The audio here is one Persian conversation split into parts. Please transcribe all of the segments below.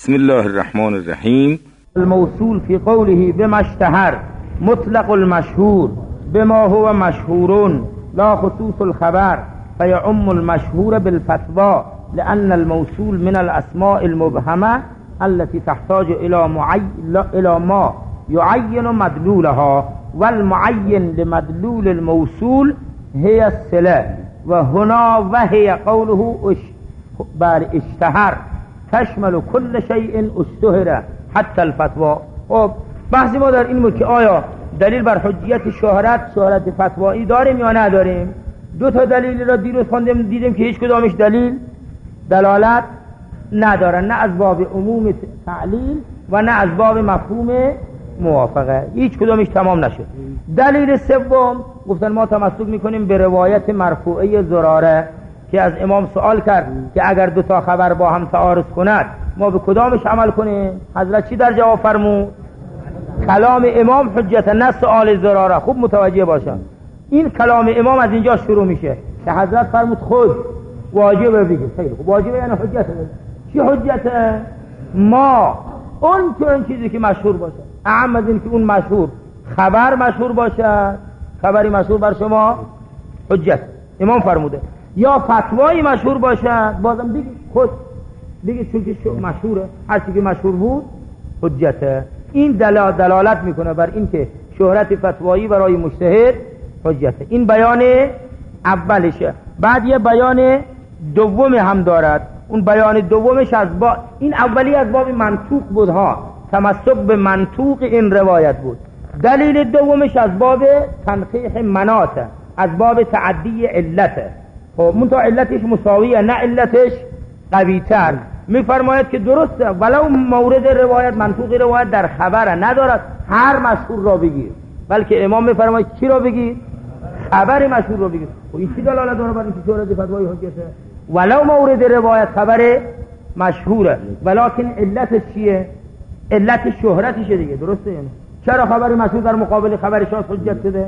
بسم الله الرحمن الرحیم. الموصول في قوله بما اشتهر مطلق المشهور بما هو مشهور لا خصوص الخبر فيعم المشهور بالفتوى لأن الموصول من الأسماء المبهمة التي تحتاج إلى ما يعين مدلولها والمعين لمدلول الموصول هي الصلة وهنا وهي قوله اشتهر تشمل كل شيء اشتهر حتى الفتوى. خب بحث ما در این بود که آیا دلیل بر حجیت شهرت فتوایی داریم یا نداریم. دو تا دلیل را دیروز خوندیم دیدیم که هیچ کدامش دلالت ندارن، نه از باب عموم تعلیل و نه از باب مفهوم موافقه، هیچ کدامش تمام نشد. دلیل سوم گفتن ما تمسک میکنیم به روایت مرفوعه زراره که از امام سوال کرد که اگر دو تا خبر با هم تعارض کند ما به کدامش عمل کنیم. حضرت چی در جواب فرمود؟ کلام امام حجت، نه سوال زراره. خوب متوجه باشن، این کلام امام از اینجا شروع میشه که حضرت فرمود خود واجبه بگید. خیلی خوب، واجبه یعنی حجته. چی حجته؟ ما اون چیزی که مشهور باشه، اهم از این که اون مشهور خبر مشهور باشه، خبری مشهور بر شما حجت امام فرموده، یا فتوایی مشهور باشه بازم بگید خود بگید چون که مشهوره، هر چیزی که مشهور بود حجته. این دلالت میکنه بر این که شهرت فتوایی برای مجتهد حجته. این بیان اولشه. بعد یه بیان دوم هم دارد. اون بیان دومش این اولی از باب منطوق بود ها، تمسک به منطوق این روایت بود. دلیل دومش از باب تنقیح مناته، از باب تعدی علته. خب منتها علتش مساویه، نه علتش قوی‌تر. میفرماید که درسته ولو مورد روایت منطوق روایت در خبره ندارد هر مشهور را بگیر، بلکه امام میفرماید چی را بگیر؟ خبر مشهور را بگیر. و این چی دلالت داره بر اینکه شهرت فتوایی حجته؟ ولو مورد روایت خبر مشهوره، ولکن علتش چیه؟ علت شهرتشه دیگه. درسته یعنی چرا خبر مشهور در مقابل خبر شاذ حجت شده؟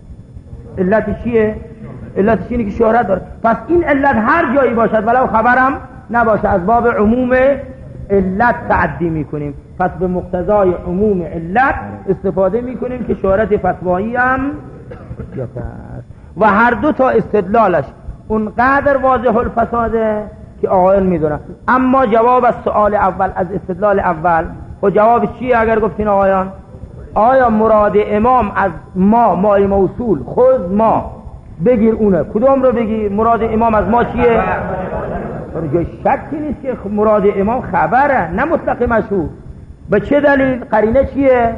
علتش چیه؟ علتش اینه که شهرت داره. پس این علت هر جایی باشد ولو خبرم نباشه از باب عموم علت تعدی میکنیم. پس به مقتضای عموم علت استفاده میکنیم که شهرت فتوایی هم حجت است. و هر دو تا استدلالش اونقدر واضح الفساده که آقایان میدونن. اما جواب از سؤال اول، از استدلال اول، و جواب چیه اگر گفتین آقایان؟ آیا مراد امام از مای موصول خود ما بگیر اونه کدوم رو بگیر؟ مراد امام از ما چیه؟ جای شکی نیست که مراد امام خبره، نه مطلق مشهور. به چه دلیل؟ قرینه چیه؟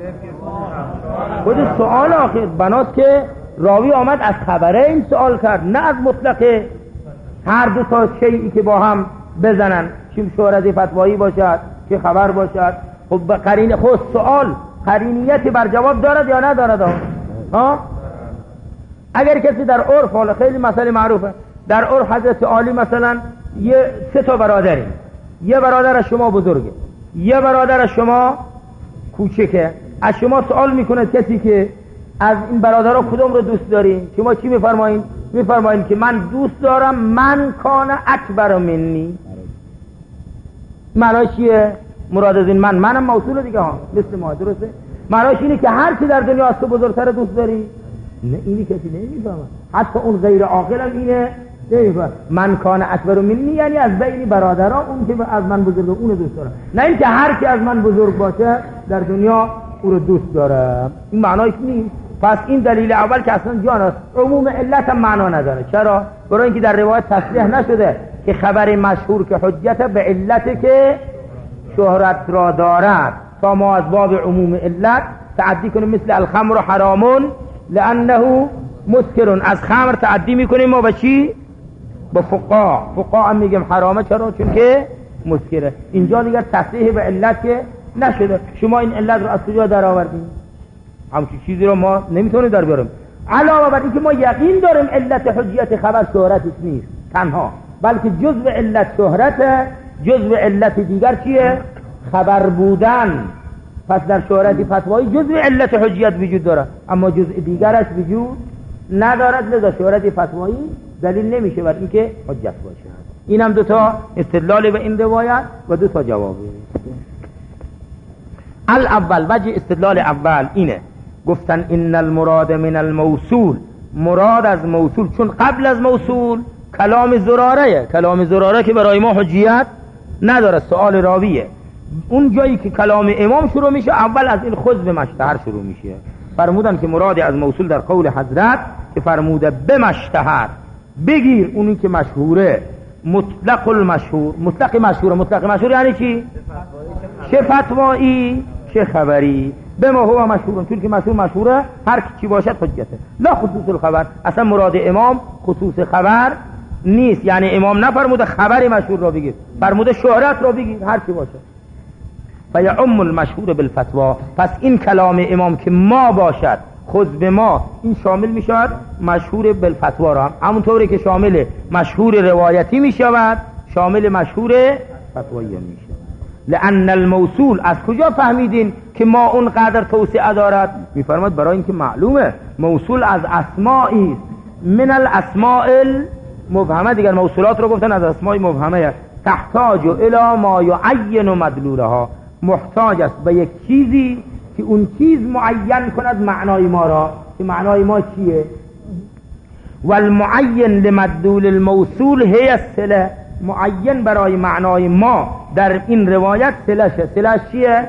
خود سؤال آخر بناست که راوی آمد از خبره این سوال کرد، نه از مطلق هر دو تا شیئی که با هم بزنن، چه شهرت فتوایی باشد چه خبر باشد. خب قرینه خود سوال قرینیتی بر جواب دارد یا ندارد؟ ها؟ اگر کسی در عرف، حالا خیلی مسئله معروفه، در عرف حضرت عالی مثلا سه تا برادریم، یه برادر از شما بزرگه، یه برادر از شما کوچکه. از شما سوال میکنه کسی که از این برادرها کدوم رو دوست داری؟ شما چی میفرمایین؟ میفرمایین که من دوست دارم من کان اکبر منی. معناش چیه؟ مراد از این منم موصول دیگه ها، مثل ما. درسته؟ معناش اینه که هر کی در دنیا از تو بزرگتر دوست داری؟ نه، اینی کسی نمیفهمه، حتی اون غیر عاقل هم اینه نمیفهمه. من کان اکبر منی یعنی از بین برادرها اون که از من بزرگه اون دوست دارم، نه اینکه هر کی از من بزرگ باشه در دنیا او رو دوست دارم. این معناش نیست. پس این دلیل اول که اصلا جان است، عموم علت هم معنا نداره. چرا؟ برای اینکه در روایت تصریح نشده که خبر مشهور که حجت به علت که شهرت را دارد، تا ما از باب عموم علت تعدی کنیم. مثل الخمر حرامون لانه مسکرون، از خمر تعدی میکنیم ما به چی؟ با فقها هم میگیم حرامه. چرا؟ چون که مسکره. اینجا دیگر تصریح به علت که نشده. شما این علت رو از کجا در آوردین؟ همچین چیزی رو ما نمیتونیم در بیاریم. علاوه بر اینکه ما یقین داریم علت حجیت خبر شهرتش نیست تنها، بلکه جزء علت شهرت، جزء علت دیگر چیه؟ خبر بودن. پس در شهرت فتوایی جزء علت حجیت وجود داره، اما جزء دیگرش وجود ندارد. لذا شهرت فتوایی دلیل نمیشه بر اینکه حجت باشه. اینم دو تا استدلال به این روایت و دو تا جوابه. الاول، وجه استدلال اول اینه، گفتن ان المراد من الموصول، مراد از موصول، چون قبل از موصول کلام زراره، کلام زراره که برای ما حجیت نداره، سؤال راویه. اون جایی که کلام امام شروع میشه اول از این خذ به مشتهر شروع میشه. فرمودن که مراد از موصول در قول حضرت که فرموده به مشتهر، بگیر اونی که مشهوره، مطلق المشهور. مطلق مشهور، مطلق مشهور یعنی چی؟ چه فتوایی چه خبری. به ما هو مشهور، چون که مشهوره هر چی باشد حجته. لا خصوص الخبر، اصلا مراد امام خصوص خبر نیست، یعنی امام نفرموده خبر مشهور را بگیر، فرموده شهرت را بگیر هر چی باشه. فیعم المشهور بالفتوا، پس این کلام امام که ما باشد، خذ به ما، این شامل می شود مشهور بالفتوا را، همونطوری که شامل مشهور روایتی می شود شامل مشهور فتوایی می شود. لأن الموصول، از کجا فهمیدین که ما اونقدر توسعه دارد؟ میفرماد برای اینکه معلومه موصول از اسمائی است، من الاسماء المبهمه. دیگر موصولات رو گفتن از اسماء مبهمه، تحتاج الی ما یعین مدلولها، محتاج است به یک چیزی که اون چیز معین کند معنای ما را، که معنای ما چیه؟ والمعین لمدلول الموصول هی الصله، معین برای معنای ما در این روایت صلشه. صلش چیه؟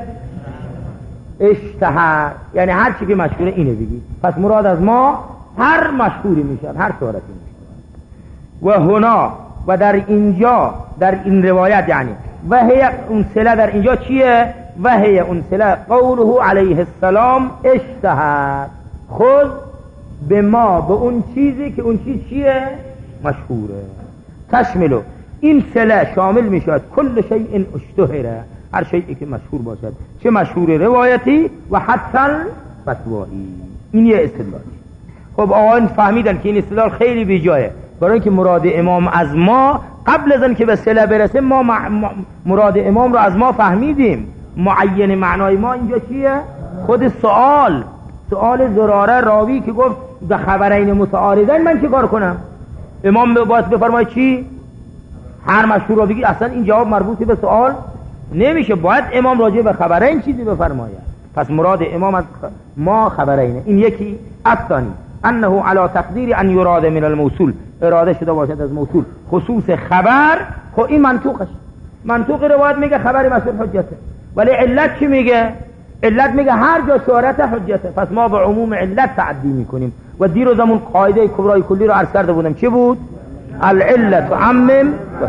اشتهر، یعنی هر چی که مشهوره اینه بگی. پس مراد از ما هر مشهوری میشه، هر صورتی میشه. و هنا، و در اینجا، در این روایت یعنی و هی اون صله در اینجا چیه؟ و هی اون صله قوله علیه السلام اشتهر، خود به ما، به اون چیزی که اون چیز چیه؟ مشهوره. تشملو، این صله شامل میشود کل شیء اشتهره، هر شیئی که مشهور باشد، چه مشهور روایتی و حتی فتوایی. این یه استدلال. خب آقایان فهمیدن که این استدلال خیلی بیجایه، برای اینکه مراد امام از ما، قبل از اینکه به صله برسه ما مراد امام رو از ما فهمیدیم. معین معنای ما اینجا چیه؟ خود سؤال زراره راوی که گفت به خبرین متعارضین من چه کار کنم؟ امام باید بفرماید چی؟ هر مشهور رو بگی. اصلا این جواب مربوطی به سؤال نمیشه، باید امام راجع به خبرین چیزی بفرماید. پس مراد امام از ما خبرینه. این یکی. الثانی انه علی تقدیر ان یراد من الموصول، اراده شده باشد از موصول خصوص خبر. خب این منطوق روایت میگه خبر مشهور حجته، ولی علت چی میگه؟ علت میگه هر جا شهرت حجته. پس ما به عموم علت تعدی میکنیم. و دیروز همون قاعده کبرای کلی رو عرض کرده بودم، چی بود؟ العلت عمم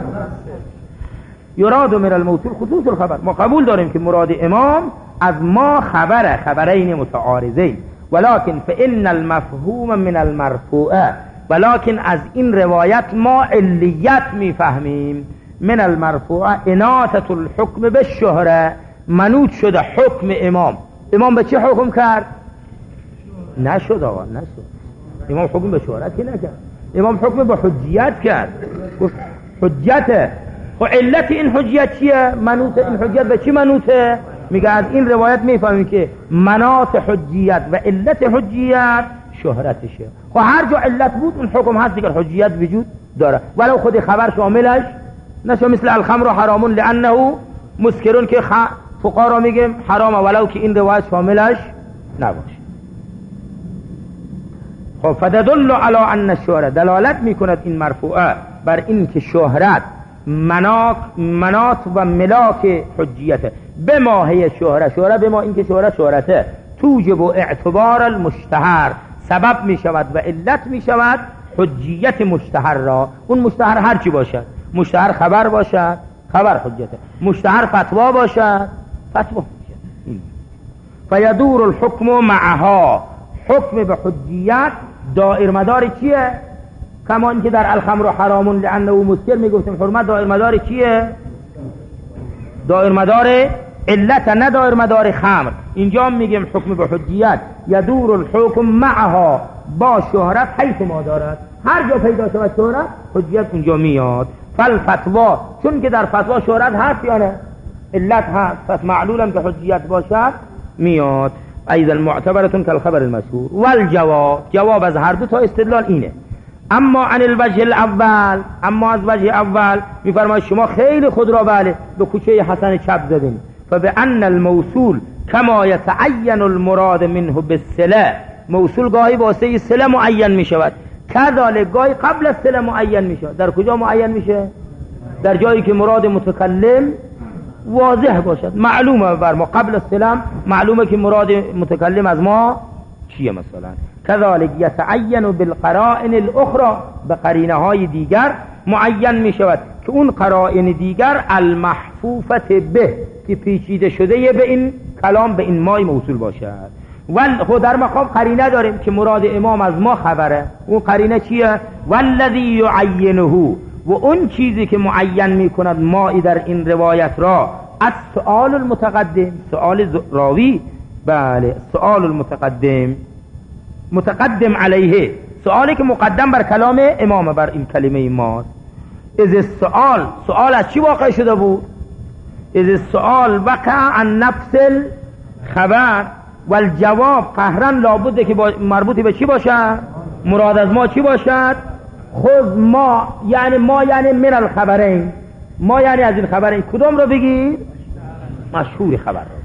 یراد من الموصول خصوص الخبر. ما قبول داریم که مراد امام از ما خبرین متعارضین، ولكن فإن المفهوم من المرفوعه، ولكن از این روایت ما علیت میفهمیم. من المرفوعه اناثة الحکم بالشهره، منوط شده حکم امام به چه حکم کرد؟ نشد امام حکم به شهرت که نکرد، امام حکم به حجیت کرد، گفت حجته. خب علت این حجیت چیه؟ منوط این حجیت به چی منوطه؟ میگه از این روایت میفهمیم که مناط حجیت و علت حجیت شهرتشه. خب هر جا علت بود اون حکم هست دیگر، حجیت وجود داره، ولو خود خبر شاملش نشه. مثل الخمر حرامون لانه مسکرون که فقها میگه حرامه، ولو که این روایت شاملش نباشه. خب فددل علی ان الشهرة، دلالت میکند این مرفوعه بر این که شهرت مناط و ملاک حجیته. به ما هی شهرت به ما این که شهرته توجب اعتبار المشتهر، سبب می شود و علت می شود حجیت مشتهر را. اون مشتهر هر چی باشد، مشتهر خبر باشد خبر حجته، مشتهر فتوا باشد فتوا حجت. فیدور الحکم معها، حکم به حجیت دائر مدار چیه؟ کما اینکه در الخمر حرامون لانه مسکر میگفتیم حرمت، دائر مدار چیه؟ دائر مدار علت، نه دائر مدار خمر. اینجا میگیم حکم به حجیت یدور الحکم معها، با شهرت حیث ما دارد، هر جا پیدا شود شهرت حجیت اونجا میاد. فالفتوا، چون که در فتوا شهرت هست یا نه؟ علت هست، پس معلولم که حجیت باشد میاد. ایضا معتبرتون کالخبر المشهور. والجواب، جواب از هر دو تا استدلال اینه، اما عن الوجه الاول، اما از وجه اول میفرماید شما خیلی خود را بله به کوچه حسن چپ زدین. فبأن الموصول کما یتعین المراد منه بالصله، موصول گاهی واسه صله معین می شود، کذالک گاهی قبل از صله معین می شود. در کجا معین میشه؟ در جایی که مراد متکلم واضح باشد، معلومه بر ما قبل السلام، معلومه که مراد متکلم از ما چیه. مثلا کذالک یتعین بالقرائن الاخرى، به قرینه های دیگر معین می شود که اون قرائن دیگر المحفوفت به، که پیچیده شده به این کلام، به این مای موصول باشد. خود در مقام قرینه داریم که مراد امام از ما خبره. اون قرینه چیه؟ والذی یعینه، و اون چیزی که معین می کند مایی در این روایت را از سؤال المتقدم، سؤال راوی، بله سؤال المتقدم، متقدم علیه، سؤالی که مقدم بر کلام امام، بر این کلمه ماست. از السؤال، سؤال از چی واقع شده بود؟ از السؤال وقع عن نفس الخبر و الجواب قهرن لابده که مربوطی به چی باشد؟ مراد از ما چی باشد؟ خود ما یعنی ما یعنی من الخبرین، ما یعنی از این خبرین کدوم رو بگیر؟ مشهور خبر رو.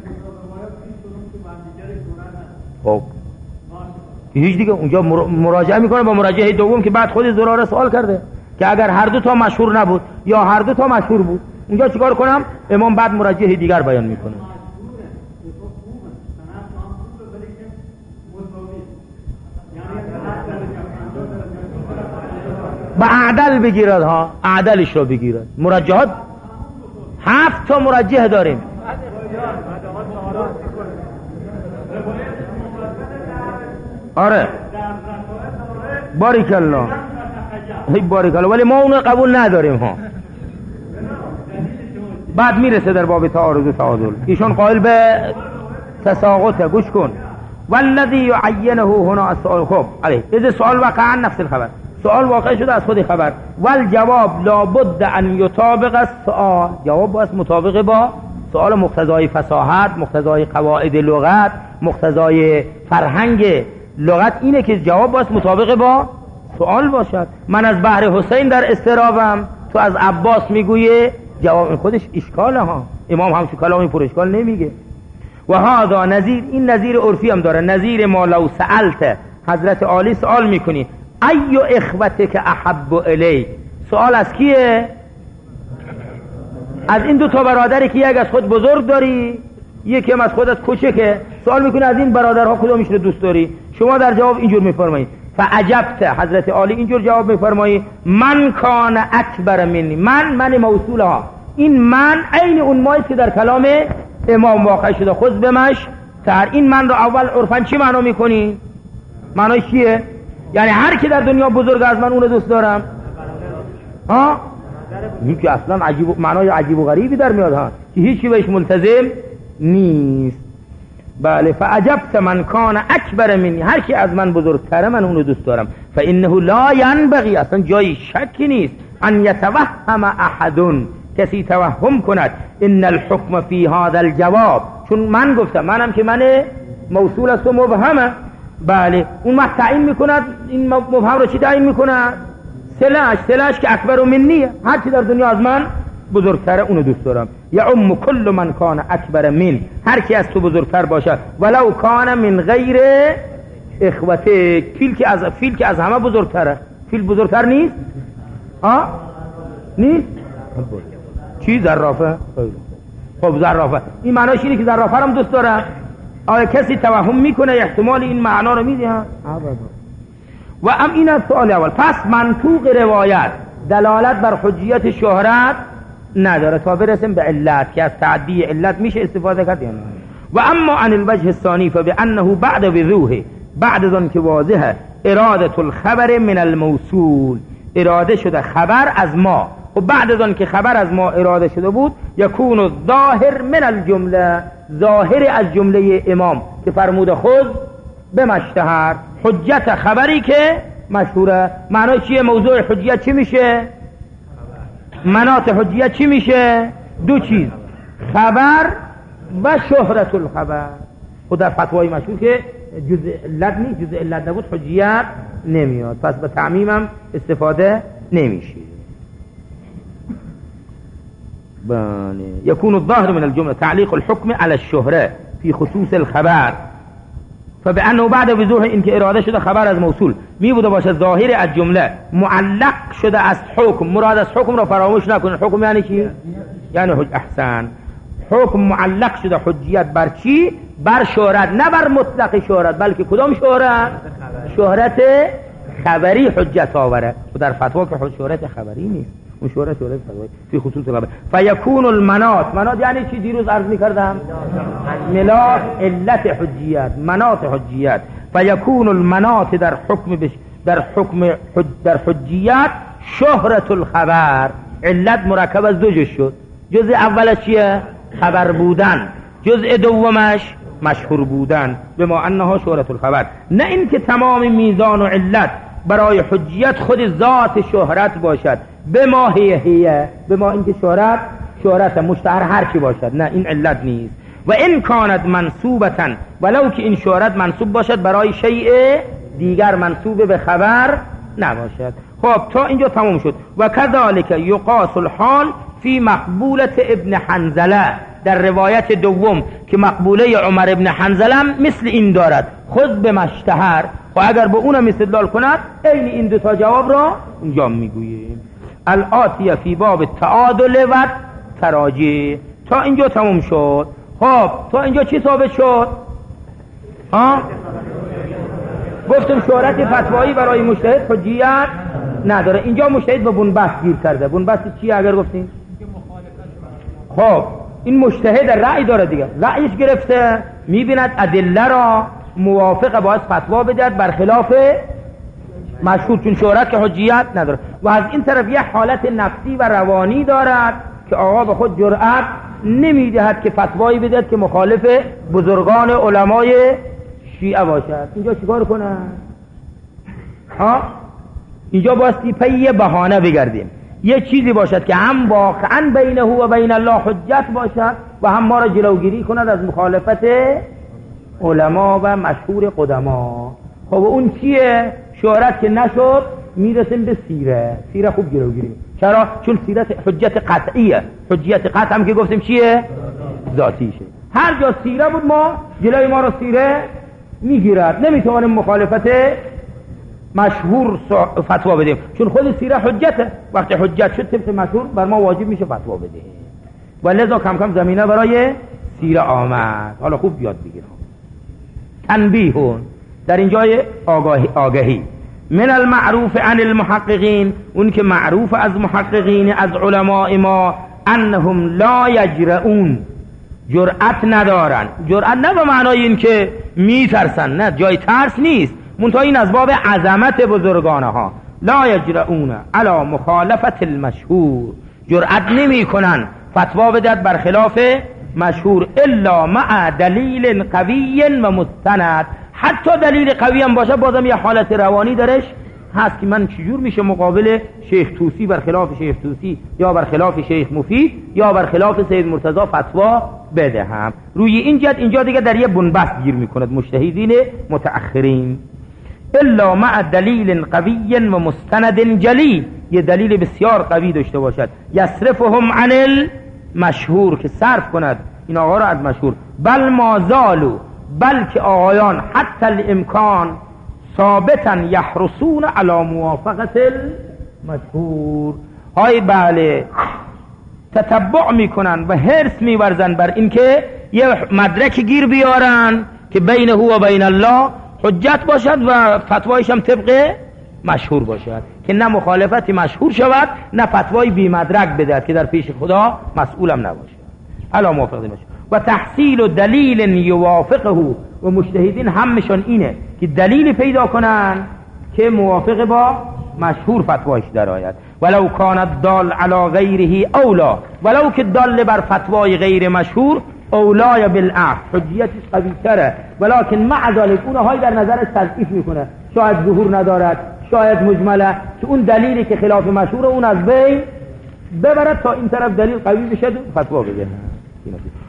خب هیچ دیگه اونجا مراجعه میکنه با مراجعه دوم که بعد خود زراره سوال کرده که اگر هر دو تا مشهور نبود یا هر دو تا مشهور بود، اونجا چیکار کنم؟ امام بعد مراجعه دیگر بیان میکنه. با اعدل بگیرد ها، اعدلش رو بگیرد. مرجحات 7 تا مرجح داریم. آره باریکالله، باریکالله، ولی ما اونو قبول نداریم ها. بعد میرسه در باب تعارض و تعادل، ایشون قائل به تساقطه. گوش کن. والذی یعینه هنا السؤال. خب علی اذا سؤال واقع عن نفس الخبر، سؤال واقع شده از خود خبر. والجواب لابد ان یطابق السؤال، جواب باید مطابق با سؤال، مقتضای فصاحت، مقتضای قواعد لغت، مقتضای فرهنگ لغت اینه که جواب باید مطابق با سؤال باشد. من از بحر حسین در استرابم، تو از عباس میگویه، جواب خودش اشکاله ها. امام همچون کلامی پر اشکال نمیگه. و هذا نظیر، این نظیر عرفی هم داره، نظیر ما لو سألت، حضرت عالی سوال میکنی ایو اخوتک احب الیک، سوال از کیه؟ از این 2 تا برادری که یک از خود بزرگ داری، یکی هم از خودت کوچکه، سوال میکنی از این برادرها کدومش رو دوست داری؟ شما در جواب اینجور میفرمایید فعجبت، حضرت عالی اینجور جواب میفرمایی من کان اکبر منی، من موصول ها، این من عین اون مایی که در کلام امام واقع شده. خود بمش تر، این من رو اول عرفاً چی معنا میکنی؟ معنای چیه؟ یعنی هر کی در دنیا بزرگ از من اون دوست دارم ها؟ این که اصلا عجیب، معنای عجیب و غریبی در میاد ها، که هیچی بهش ملتزم نیست. بله فعجبت من کان اکبر منی، هر کی از من بزرگتره من اون دوست دارم. فانه لا ينبغي، اصلا جای شکی نیست، ان یتوهم احد، کسی توهم کند ان الحكم فی هذا الجواب، چون من گفتم، منم که من موصول است و مبهمه. بله اون وقت تعیین میکند، این مبهم رو چی تعیین میکند؟ سلش که اکبر منیه، هر کی در دنیا از من بزرگتره اونو دوست دارم. یعم کل من کان اکبر من، هر کی از تو بزرگتر باشه، ولو کان من غیر اخوته، فیل که از همه بزرگتره. فیل بزرگتر نیست؟ نیست؟ چی؟ زرافه؟ خب زرافه، این معناش اینه که زرافه هم دوست داره. آیا کسی توهم میکنه احتمال این معنا رو میده؟ و این از سؤال اول. پس منطوق روایت دلالت بر حجیت شهرت نداره تا برسیم به علت، که از تعدی علت میشه استفاده کرد. و اما عن الوجه الثانی فبانه بعد وضوح، بعد از آن که واضحه اراده الخبر من الموصول، اراده شده خبر از ما، و بعد از آن که خبر از ما اراده شده بود یکون الظاهر من الجمله، ظاهر از جمله امام که فرموده خود به مشتهر، حجت خبری که مشهوره. معنی چیه؟ موضوع حجیت چی میشه؟ مناط حجیت چی میشه؟ 2 چیز، خبر و شهرت الخبر. و در فتوای مشهور که جزء علت نیست، جزء علت نبود حجیت نمیاد، پس به تعمیمم استفاده نمیشه. يكون الظاهر من الجملة تعليق الحكم على الشهرة في خصوص الخبر، فبأنه بعد وضوح این که اراده شده خبر از موصول می بوده باشه ظاهر از جمله معلق شده از حکم. مراد از حکم را فراموش نکنید. حکم یعنی چی؟ یعنی احسن، حکم معلق شده حجیت بر چی؟ بر شهرت، نه بر مطلق شهرت، بلکه کدام شهرت؟ شهرت خبری حجت آوره. و در فتوا که شهرت خبری نیست، اون شهرت فتوایی فی خصوص الخبر. فیکون المناط، مناط یعنی چی؟ دیروز عرض می‌کردم ملاط علت حجیت، مناط حجیت. فیکون المناط در حجیت شهرت الخبر. علت مرکب از دو جزء شد. جزء اولش چیه؟ خبر بودن. جزء دومش مشهور بودن، به ما انها شهرت الخبر. نه این که تمام میزان و علت برای حجیت خود ذات شهرت باشد، به ما هیه، به ما این که شهرت مشتهر هر چی باشد، نه این علت نیست. و این کانت منصوبتا، ولو که این شهرت منصوب باشد برای شیء دیگر، منصوب به خبر نباشد. خب تا اینجا تمام شد. و کذالک یقاس الحال فی مقبولت ابن حنظله، در روایت دوم که مقبوله عمر ابن حنظله مثل این دارد، خود به مشتهر، و اگر به اونم استدلال کند این این دو تا جواب را اونجا میگوییم. الآتیه فی باب تعادل و تراجی. تا اینجا تموم شد. خب تا اینجا چی ثابت شد؟ گفتم شهرت فتوایی برای مجتهد حجیت نداره. اینجا مجتهد به بنبست گیر کرده. بنبست چیه اگر گفتیم؟ خب این مجتهد رأی داره دیگه، رأیش گرفته، میبیند ادله را موافق باید فتوا بدهد برخلاف مشهور، چون شهرت که حجیت نداره. و از این طرف یه حالت نفسی و روانی دارد که آقا به خود جرأت نمیدهد که فتوایی بدهد که مخالف بزرگان علمای شیعه باشد. اینجا چیکار کنن؟ اینجا باستی پی یه بهانه بگردیم، یه چیزی باشد که هم واقعا بینه و بین الله حجت باشد و هم ما را جلوگیری کند از مخالفت علما و مشهور قدما. خب اون چیه؟ شهرت که نشد میرسیم به سیره خوب جلوگیری. چرا؟ چون سیرت حجت قطعیه. حجیت قطع هم که گفتیم چیه؟ ذاتیشه. هر جا سیره بود ما جلوی ما را سیره میگیرد، نمیتوانیم مخالفت مشهور فتوا بدیم، چون خود سیره حجته. وقتی حجت شد طبق مشهور بر ما واجب میشه فتوا بدیم، و لذا کم کم زمینه برای سیره آمد. حالا خوب یاد بگیرم. تنبیهون، در اینجای آگاهی. من المعروف عن المحققین، اون که معروف از محققین از علماء ما، انهم لا یجرؤون، جرأت ندارن. جرأت نه به معنای این که میترسن، نه، جای ترس نیست، منتها این از باب عظمت بزرگانه ها. لا یجرؤون علی مخالفت المشهور، جرأت نمی کنن فتوا بدهد برخلاف مشهور، الا مع دلیل قوی و مستند. حتی دلیل قوی هم باشه بازم یه حالت روانی درش هست که من چجور میشه مقابل شیخ توسی برخلاف شیخ توسی، یا برخلاف شیخ مفید، یا برخلاف سید مرتضی فتوا بدهم. روی این جد اینجا دیگه در یه بنبست گیر میکند مجتهدین متأخرین. الا مع دلیل قوی و مستند جلی، یه دلیل بسیار قوی داشته باشد، یصرفهم عن المشهور، که صرف کند این آقا را از مشهور. بل ما زالو، بلکه آقایان حتی الامکان ثابتا یحرسون علی موافقت المشهور، های بله تتبع میکنن و حرص میورزن بر اینکه یه مدرک گیر بیارن که بینه و بین الله حجت باشد و فتوایش هم طبق مشهور باشد، که نه مخالفت مشهور شود نه فتوای بی مدرک بدهد که در پیش خدا مسئولم نباشد. علی موافقت مشهور و تحصیل دلیل یوافقه، و مجتهدین همشون اینه که دلیل پیدا کنن که موافق با مشهور فتوایش در آید. ولو کانت دال علی غیره اولا، ولو که دال بر فتوای غیر مشهور اولای بالعقل، حجیتش قوی تره، ولکن مع ذلك اونهایی در نظرش تضعیف میکنه، شاید ظهور ندارد، شاید مجمله، که اون دلیلی که خلاف مشهور اون از بین ببرد تا این طرف دلیل قوی بشه فتوا بده.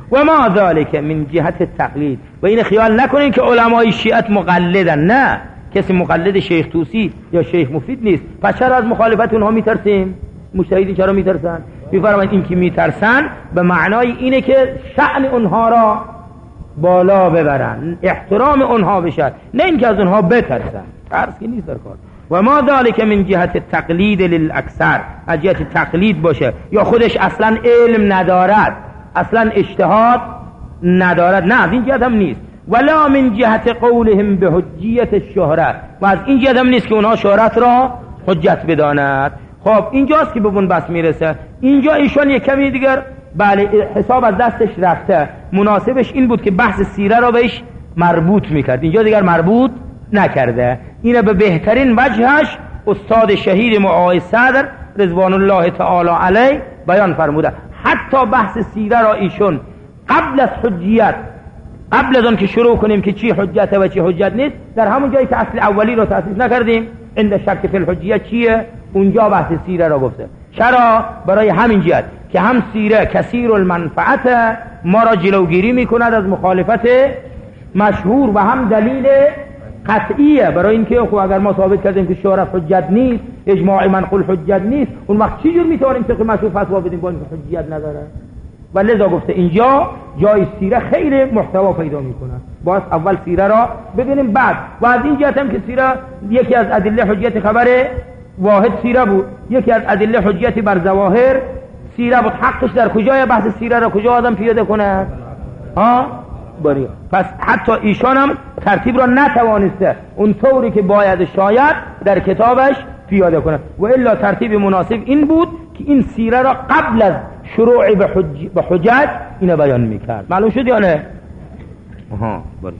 و ما ذالک من جهت تقلید. و این خیال نکنین که علمای شیعت مقلدن، نه، کسی مقلد شیخ طوسی یا شیخ مفید نیست. پس چرا از مخالفت اونها میترسیم؟ مجتهدین چرا میترسن؟ میفرمایند این که میترسن به معنای اینه که شأن اونها را بالا ببرن، احترام اونها بشد، نه اینکه از اونها بترسن. ترس که نیست در کار. و ما ذالک من جهت تقلید للاکثر، از جهت تقلید باشه یا خودش اصلا علم ندارد، اصلا اجتهاد ندارد، نه، از این جهت هم نیست. ولا من جهت قولهم به حجیت الشهرت، و از این جهت هم نیست که اونها شهرت را حجت بداند. خب اینجاست که به اون بس میرسه. اینجا ایشان یک کمی دیگر بله حساب از دستش رفته، مناسبش این بود که بحث سیره را بهش مربوط میکرد، اینجا دیگر مربوط نکرده. اینه به بهترین وجهش استاد شهیر معاویه صدر رضوان الله تعالی علیه بیان فرموده. حتی بحث سیره را ایشون قبل از حجیت، قبل از اون که شروع کنیم که چی حجته و چی حجت نیست، در همون جایی که اصل اولی رو تأسیس نکردیم، عند شک فی الحجیت چیه، اونجا بحث سیره را گفته. چرا؟ برای همین جهت که هم سیره کثیر المنفعت، ما را جلوگیری میکند از مخالفت مشهور، و هم دلیل قطعیه برای اینکه خب اگر ما ثابت کردیم که شهرت حجت نیست، اجماع منقول حجت نیست، اون وقت چی جور میتونیم که مشهور فتوا بدیم با اینکه حجت نداره؟ و لذا گفته اینجا جای سیره خیلی محتوا پیدا میکنه، باید اول سیره را ببینیم بعد. و از این جهت هم که سیره یکی از ادله حجت خبر واحد سیره بود، یکی از ادله حجت بر ظواهر سیره بود. حقش در کجای بحث سیره را کجا آدم پیاده کنه؟ باری. پس حتی ایشان هم ترتیب را نتوانسته اون طوری که باید شاید در کتابش پیاده کنه، و الا ترتیب مناسب این بود که این سیره را قبل از شروع به حجت اینو بیان میکرد. معلوم شد یا نه؟ باری.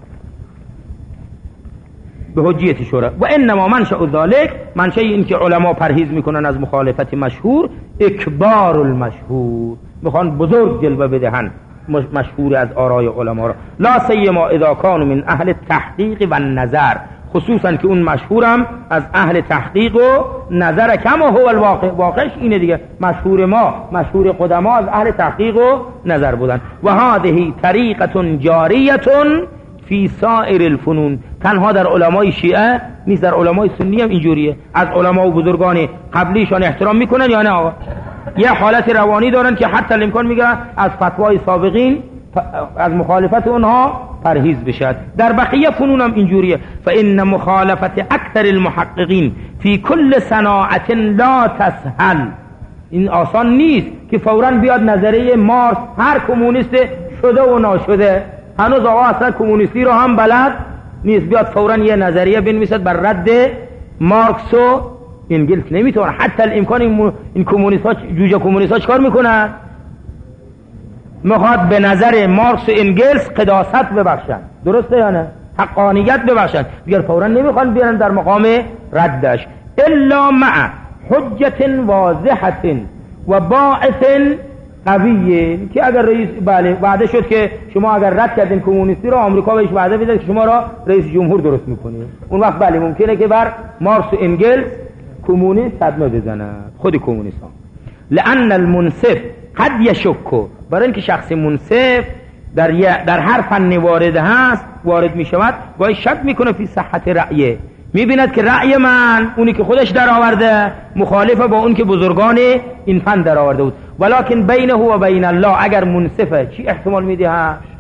به حجیت شورا. و انما منشأ ذلک، منشأ این که علما پرهیز میکنن از مخالفت مشهور، اکبار المشهور، میخوان بزرگ جلوه بدهن مشهور از آرای علما را، لا سیما اذا کانوا من اهل التحقیق و النظر، خصوصا که اون مشهورم از اهل تحقیق و نظر، کما هو الواقع، واقعش اینه دیگه، مشهور ما، مشهور قدما از اهل تحقیق و نظر بودن. و هذه طریقه جاریه فی سائر الفنون، تنها در علمای شیعه نیست، در علمای سنی هم اینجوریه. از علما و بزرگان قبلیشان احترام میکنن یا نه آقا؟ یه حالت روانی دارن که حتی الامکان میگن از فتوای سابقین، از مخالفت اونها پرهیز بشد. در بقیه فنون هم اینجوریه. فإن مخالفت اکثر المحققین فی کل صناعت لا تسهل، این آسان نیست که فوراً بیاد نظریه مارکس، هر کمونیست شده و ناشده، هنوز آقا اصلا کمونیستی رو هم بلد نیست، بیاد فوراً یه نظریه بنویسد بر رد مارکس و انگلس، نمیتونه. حتی الامکان این کمونیست ها، جوجه کمونیست ها چکار میکنن؟ میخواد به نظر مارکس و انگلس قداست ببخشن، درسته یا نه؟ حقانیت ببخشن، دیگر فوراً نمیخوان بیارن در مقام ردش، الا مع حجت واضحه و باعث قویه، که اگر رئیس بله وعده شد که شما اگر رد کردین کمونیستی رو، آمریکا بهش وعده بده که شما را رئیس جمهور درست میکنه، اون وقت بله ممکنه که بر مارکس و انگلس کمونیست صدمه بزنه، خود کمونیست ها. لأن المنصف قد یشک، برای اینکه شخص منصف در هر فن وارد میشود، گاهی شک میکنه فی صحت رأیه، میبیند که رأی من، اونی که خودش در آورده، مخالفه با اون که بزرگان این فن در آورده بود. ولکن بینه و بین الله، اگر منصفه چی احتمال میده؟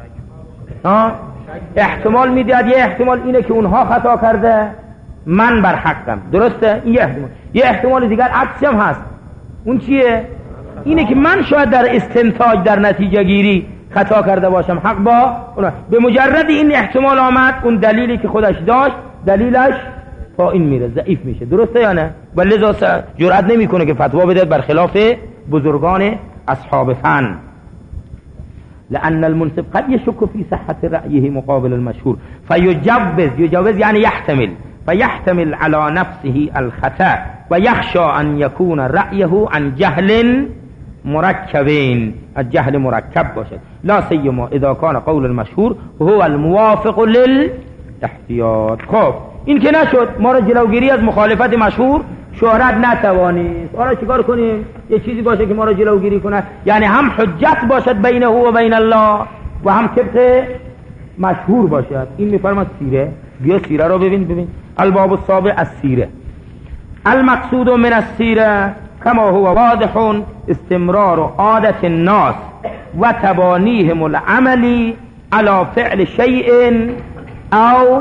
احتمال میده یه احتمال اینه که اونها خطا کرده، من بر حقم، درسته؟ این احتمال. یه احتمال دیگر عکسی هم هست، اون چیه؟ اینه که من شاید در استنتاج، در نتیجه گیری خطا کرده باشم، حق با اونها. به مجرد این احتمال آمد، اون دلیلی که خودش داشت دلیلش پایین میره، ضعیف میشه، درسته یا نه؟ ولی لذا جرئت نمیکنه که فتوا بده برخلاف بزرگان اصحاب فن. لأن المنصف قد يشك في صحة رأيه مقابل المشهور فيجوز يعني يحتمل، فيحتمل على نفسه الخطأ ويخشى أن يكون رأيه عن جهل مركبين، الجهل مركب باشد، لا سيما إذا كان قول المشهور هو الموافق للاحتياط. خب این که نشد، ما را جلوگیری از مخالفت مشهور شهرت نتوانید. حالا چیکار کنیم؟ یه چیزی باشه که ما را جلوگیری کنه، یعنی هم حجت باشد بینه و بین الله و هم طبق مشهور باشد. این میفرماد سیره. بیا سیره رو ببین. الباب السابع السیره. المقصود من السیره كما هو واضح استمرار عادة الناس وتبانيهم العمل على فعل شيء أو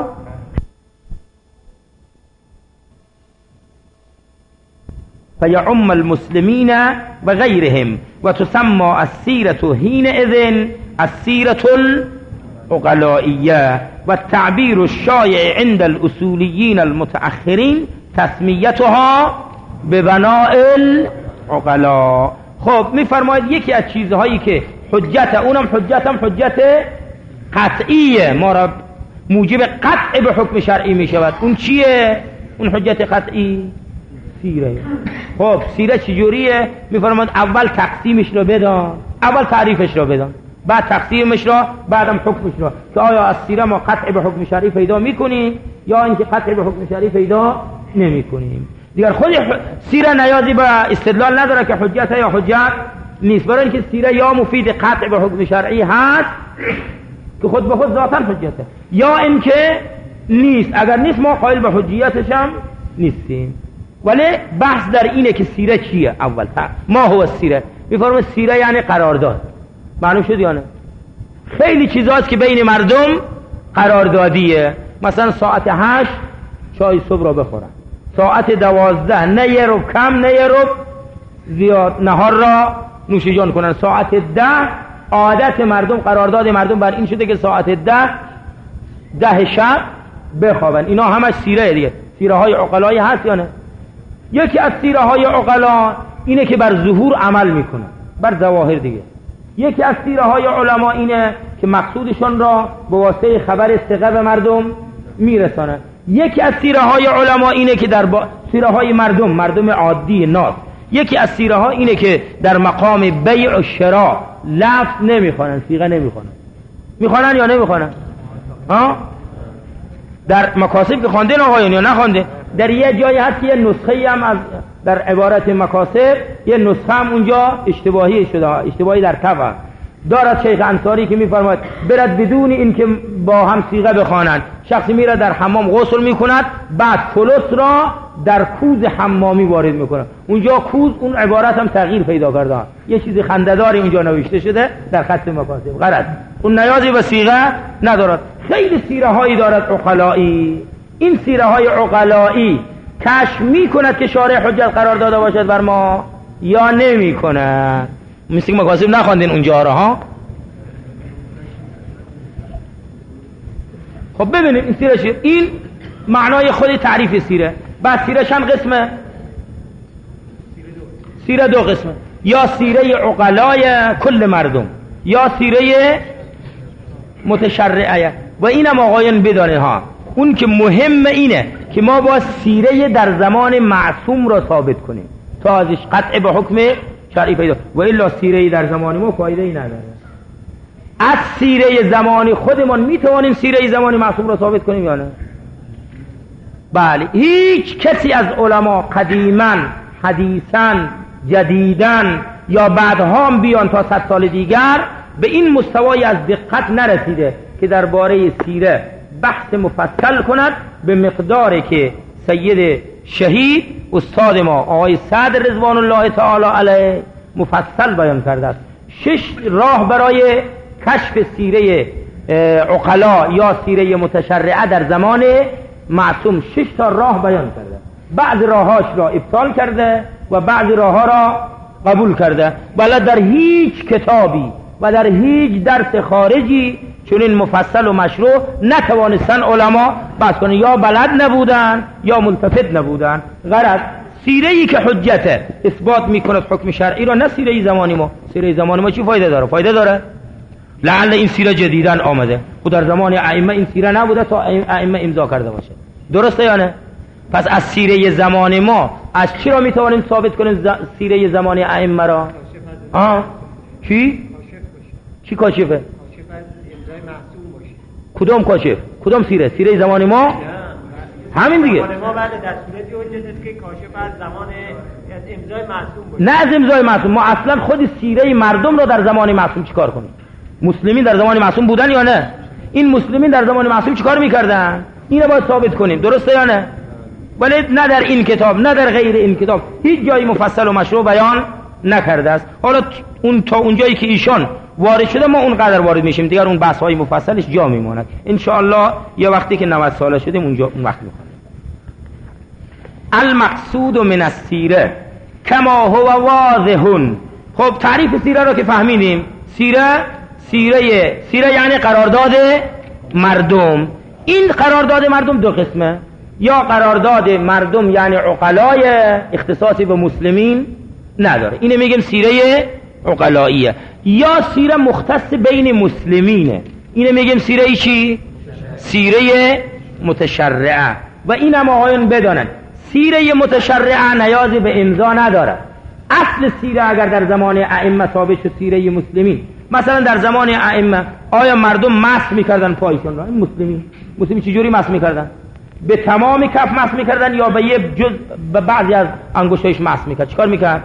فيعم المسلمين وغيرهم، وتسمى السيرة حينئذ السيرة العقلائية، والتعبير الشائع عند الأصوليين المتأخرين تسميتها به بناء العقلاء. خب میفرماید یکی از چیزهایی که حجت، اونم حجت قطعیه، ما را موجب قطع به حکم شرعی میشود. اون چیه؟ اون حجت قطعی سیره. خب سیره چجوریه؟ میفرماید اول تقسیمش رو بدان، اول تعریفش رو بدان، بعد تقسیمش رو، بعدم حکمش رو، که آیا از سیره ما قطع به حکم شرعی پیدا میکنیم یا اینکه قطع به حکم شرعی پیدا نمیکنیم. دیگر خود سیره نیازی به استدلال نداره که حجت یا حجت نیست، برای اینکه سیره یا مفید قطع به حکم شرعی هست که خود به خود ذاتاً حجته، یا اینکه نیست. اگر نیست ما قائل به حجیتش هم نیستیم. ولی بحث در اینه که سیره چیه. اول ما هو سیره، میفرمه سیره یعنی قرارداد. معلوم شد یا نه؟ خیلی چیزاست که بین مردم قراردادیه. مثلا ساعت 8 چای صبح را بخورن، ساعت 12 نه یه رو کم نه یه رو زیاد نهار را نوش جان کنن، ساعت 10 عادت مردم، قرارداد مردم بر این شده که ساعت 10 شب بخوابن. اینا همش سیره دیگه. سیره های عقلایی هست یا نه؟ یکی از سیره های عقلا اینه که بر ظهور عمل میکنه، بر ظواهر دیگه. یکی از سیره های علما اینه که مقصودشون را به واسطه خبر ثقه به مردم میرسانه. یکی از سیره های علما اینه که در سیره های مردم عادی ناس، یکی از سیره ها اینه که در مقام بیع و شراء لفظ نمیخوانن، صیغه نمیخوانن. میخوانن یا نمیخوانن؟ در مکاسب که خوانده آقایون یا نخوانده؟ در یه جایی هست که یه نسخه هم از در عبارت مکاسب، یه نسخه هم اونجا اشتباهی شده، اشتباهی در طبع دارد شیخ انصاری که میفرماید برد بدون این که با هم صیغه بخوانند. شخصی میره در حمام غسل میکند، بعد فلس را در کوز حمامی وارد میکنه. اونجا کوز، اون عبارت هم تغییر پیدا کرده، یه چیزی خنده‌داری اونجا نوشته شده در خط مکاسب. غلط، اون نیازی به صیغه ندارد. خیلی سیره هایی دارد عقلایی. این سیره های عقلایی کشف میکند که شارع حجت قرار داده باشد بر ما یا نمیکند؟ مثل که مکاسب نخواندین اونجا را ها. خب ببینیم این سیره چیه. این معنای خود تعریف سیره. بعد سیره چند قسمه؟ سیره دو قسمه، یا سیره عقلای کل مردم یا سیره متشرعه. و اینم آقایان بدانه ها، اون که مهم اینه که ما با سیره در زمان معصوم را ثابت کنیم تا ازش قطع به حکم شرعی پیدا، و الا سیره در زمان ما فایده ای نداره. از سیره زمانی خودمان میتوانیم سیره زمانی معصوم را ثابت کنیم یا نه؟ بله. هیچ کسی از علما قدیما، حدیثا، جدیدا یا بعدها هم بیان تا 100 سال دیگر به این مستوای از دقت نرسیده که درباره سیره بحث مفصل کند به مقداری که سید شهید استاد ما آقای سعد رضوان الله تعالی علیه مفصل بیان کرده است. 6 راه برای کشف سیره عقلا یا سیره متشرعه در زمان معصوم 6 تا راه بیان کرده. بعض راهاش را ابطال کرده و بعض راهها را قبول کرده. ولی در هیچ کتابی و در هیچ درس خارجی چون مفصل و مشروع نتوانستن علما بحث کنن، یا بلد نبودن یا ملتفت نبودن. غرض سیره‌ای که حجت اثبات میکنه حکم شرعی را، نه سیره زمانی ما. سیره زمانی ما چی فایده داره؟ فایده داره لعل این سیره جدیدن آمده، خود در زمان ائمه این سیره نبوده تا ائمه امضا کرده باشه. درسته یا نه؟ پس از سیره زمان ما از چی را میتوانیم ثابت کنیم سیره زمان ائمه را؟ چی کاشفه؟ کدام کاشف؟ کدام سیره؟ سیره زمان ما؟ همین دیگه. ما بعد در صورتی حجت که کاشف از زمان از امضای معصوم باشه. نه از امضای معصوم، ما اصلا خود سیره مردم رو در زمان معصوم چیکار کنیم؟ مسلمین در زمان معصوم بودن یا نه؟ این مسلمین در زمان معصوم چیکار میکردن؟ اینو باید ثابت کنیم، درسته یا نه؟ ولی نه در این کتاب نه در غیر این کتاب هیچ جایی مفصل و مشروع بیان نکرده است. حالا اون تا اونجایی که ایشان وارد شده ما اونقدر وارد میشیم، دیگر اون بحث های مفصلش جا میماند. ان شاء الله یه وقتی که 90 ساله شدیم اونجا اون وقت میخونیم. المقصود من السیره کما هو واضح. خب تعریف سیره رو که فهمیدیم، سیره یعنی قرارداد مردم. این قرارداد مردم دو قسمه، یا قرارداد مردم یعنی عقلای اختصاصی به مسلمین نداره، اینه میگیم سیره عقلاییه، یا سیره مختص بین مسلمینه، اینه میگیم سیره چی؟ سیره متشرعه. و این هم آقایون بدانن سیره متشرعه نیازی به امضا نداره. اصل سیره اگر در زمان ائمه ثابت شد سیره مسلمین، مثلا در زمان ائمه آیا مردم مسح میکردن پایشون را؟ مسلمین چجوری مسح میکردن؟ به تمام کف مسح میکردن یا به یه جز به بعضی از انگشتایش مسح میکرد؟ چیکار میکرد؟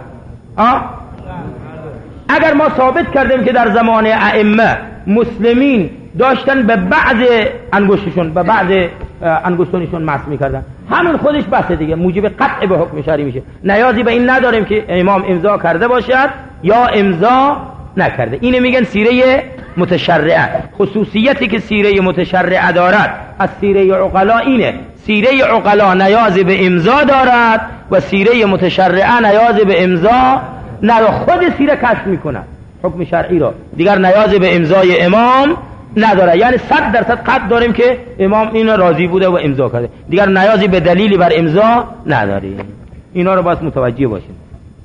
اگر ما ثابت کردیم که در زمان ائمه مسلمین داشتن به بعض انگشتشون به بعض انگشتانشون مسح میکردن، همین خودش بسه دیگه، موجب قطع به حکم شرعی میشه. نیازی به این نداریم که امام امضا کرده باشد یا امضا نکرده. اینه میگن سیره متشرعه. خصوصیتی که سیره متشرعه دارد از سیره عقلا اینه، سیره عقلا نیازی به امضا دارد و سیره متشرعه نیازی به امضا نداره. خود سیره کشف میکنه حکم شرعی را، دیگر نیازی به امضای امام نداره. یعنی 100% قطع داریم که امام این راضی بوده و امضا کرده، دیگر نیازی به دلیلی بر امضا نداریم. اینا رو باید متوجه باشیم.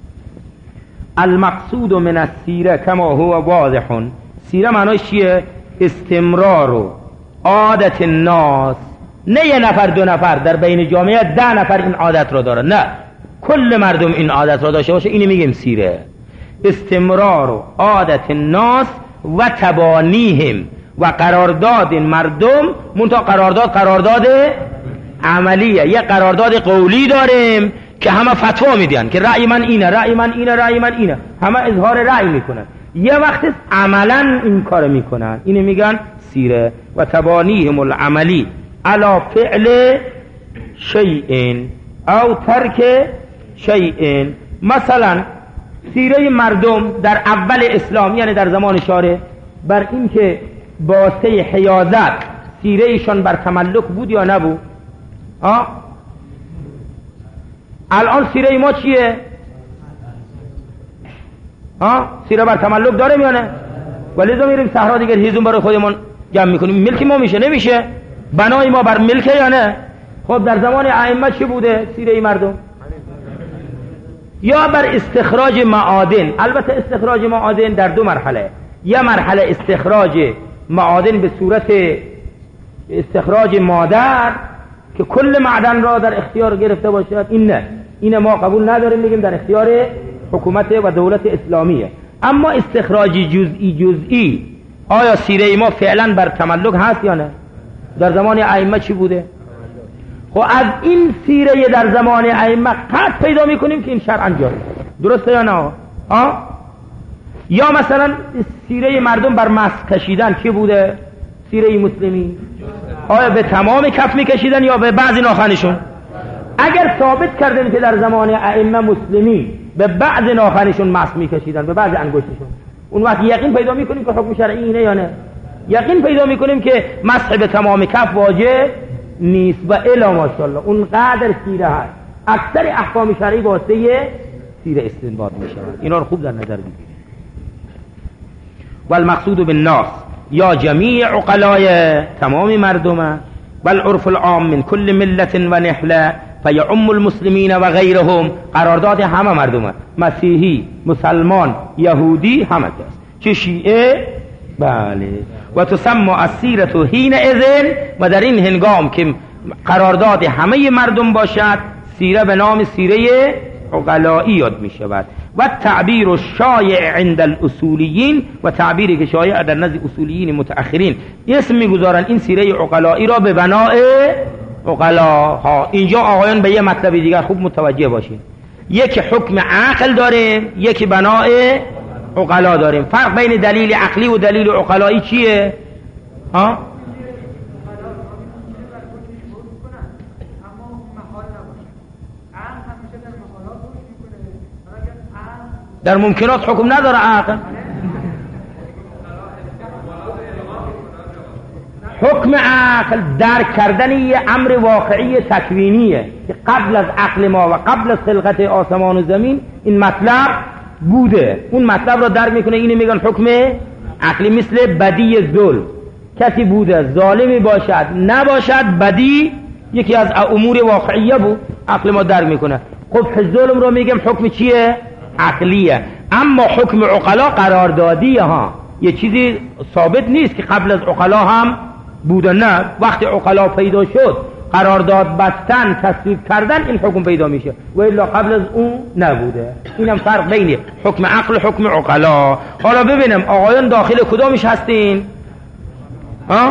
المقصود من السیره کما هو واضح. سیره معناش چیه؟ استمرار و عادت الناس، نه یه نفر دو نفر، در بین جامعه 10 نفر این عادت رو دارن، نه کل مردم این عادت رو داشته باشه، اینو میگیم سیره. استمرار و عادت الناس و تبانیهم، و قرارداد مردم، منتها قرارداد عملیه. یه قرارداد قولی داریم که همه فتوا میدن که رأی من اینه، رأی من اینه، رأی من اینه، همه اظهار رأی میکنن، یه وقت عملا این کار میکنن، اینو میگن سیره. و تبانیهم العملی علی فعل شیء او ترک شیء. مثلا سیره مردم در اول اسلام یعنی در زمان شارع بر این که باسه حیازت سیره ایشان بر تملک بود یا نبود؟ الان سیره ما چیه؟ سیره بر تملک داره یا نه؟ ولی میریم صحرا دیگه هیزون برای خودمون جمع میکنیم، ملک ما میشه نمیشه؟ بنای ما بر ملکه یا نه؟ خب در زمان ائمه چی بوده سیره مردم؟ یا بر استخراج معادن. البته استخراج معادن در دو مرحله، یه مرحله استخراج معادن به صورت استخراج مادر که کل معدن را در اختیار گرفته باشد، این نه، این ما قبول نداریم، میگیم در اختیار حکومت و دولت اسلامیه. اما استخراج جزئی آیا سیره ما فعلا بر تملک هست یا نه؟ در زمان ائمه چی بوده؟ خب از این سیره در زمان ائمه قطع پیدا میکنیم که این شرعاً جایز، درسته یا نه؟ یا مثلا سیره مردم بر مسح کشیدن چی بوده؟ سیره مسلمین آیا به تمام کف میکشیدن یا به بعضی ناخنشون؟ اگر ثابت کردن که در زمان ائمه مسلمین به بعض ناخنشون مسح میکشیدن، به بعض انگشتشون، اون وقت یقین پیدا میکنیم که حکم شرعی اینه یا نه؟ یقین پیدا میکنیم که مسح به تمام کف واجب نیست. و الا ماشاءالله اونقدر سیره هست، اکثر احکام شرعی واسطه سیره استنباط میشه. اینا رو خوب در نظر بگیرید. والمقصود بالناس یا جمیع عقلای تمام مردمه، بل عرف العام من کل ملت و نحله فیعم المسلمین و غیرهم. قرارداد همه مردمه، مسیحی، مسلمان، یهودی، همه کس، چه شیعه، بله. و تسمى السیرة حین اذن، و در این هنگام که قرارداد همه مردم باشد سیره به نام سیره عقلایی یاد می شود. و تعبیر الشایع عند الاصولیین، و تعبیری که شایع در نزد اصولیین متأخرین اسم میگذارن این سیره عقلایی را به بنای عقلاها. اینجا آقایان به یه مطلب دیگر خوب متوجه باشین، یکی حکم عقل داریم، یکی بنای عقلا داریم. فرق بین دلیل عقلی و دلیل عقلایی چیه؟ ها؟ در ممکنات حکم نداره عقل. حکم عقل درک کردن یه امر واقعی تکوینیه که قبل از عقل ما و قبل از خلقت آسمان و زمین این مطلب بوده، اون مطلب را درک میکنه، اینو میگن حکم عقلی. مثل بدی ظلم، کسی بوده ظالمی باشد نباشد، بدی یکی از امور واقعیه بود، عقل ما درک میکنه. قبح ظلم رو میگم حکم چیه؟ عقلیه. اما حکم عقلا قراردادیه ها، یه چیزی ثابت نیست که قبل از عقلا هم بوده، نه، وقتی عقلا پیدا شد قرارداد بستن تصویب کردن این حکم پیدا میشه و الا قبل از اون نبوده. اینم فرق بین حکم عقل و حکم عقلا. حالا ببینم آقایان داخل کدامش هستین؟ ها؟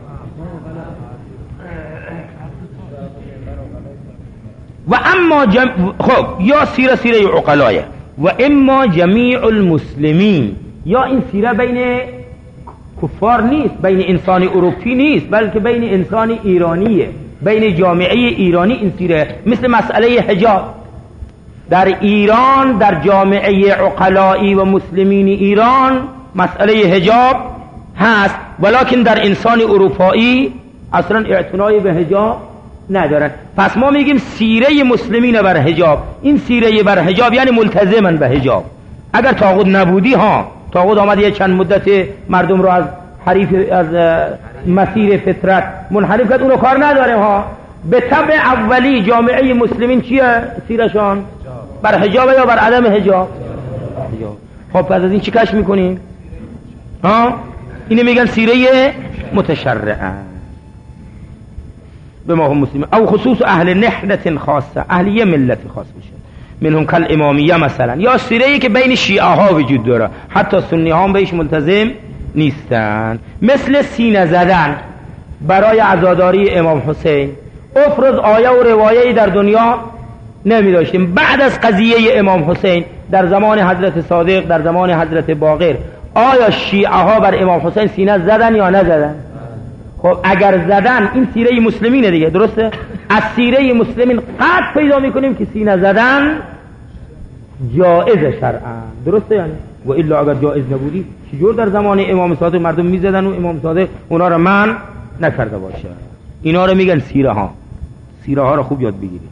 و اما خب یا سیره عقلایه و اما جمیع المسلمین، یا این سیره بین کفار نیست، بین انسان اروپی نیست، بلکه بین انسان ایرانیه، بین جامعه ایرانی این سیره. مثل مسئله حجاب در ایران، در جامعه عقلایی و مسلمین ایران مسئله حجاب هست، ولکن در انسان اروپایی اصلا اعتنای به حجاب ندارن. پس ما میگیم سیره مسلمین بر حجاب. این سیره بر حجاب یعنی ملتزمن به حجاب. اگر طاغوت نبودی ها، طاغوت آمد یه چند مدت مردم رو از مسیر فطرت منحرف کرد، اونو کار نداره ها. به طبع اولی جامعه مسلمین چیه سیرشان؟ بر حجاب یا بر عدم حجاب؟ خب پس از این چی کش میکنیم؟ ها؟ اینو میگن سیره متشرعه به ما هم مسلمین، او خصوص اهل نحلت خاصه، اهل یه ملت خاص بشه، منهم کل امامیه مثلا، یا سیره‌ای که بین شیعه ها وجود داره، حتی سنی ها هم بهش ملتزم نیستن، مثل سینه زدن برای عزاداری امام حسین. افرض آیه و روایه‌ای در دنیا نمی داشتیم بعد از قضیه امام حسین در زمان حضرت صادق، در زمان حضرت باقر، آیا شیعه ها بر امام حسین سینه زدن یا نزدن؟ خب اگر زدن این سیره مسلمینه دیگه، درسته؟ از سیره مسلمین قطع پیدا میکنیم که سینه زدن جائز شرعا، درسته یعنی؟ و الا اگر جائز نبودی چجور در زمان امام صادق مردم میزدن و امام صادق اونا رو منع نکرده باشه؟ اینا رو میگن سیره ها. سیره ها رو خوب یاد بگیرید.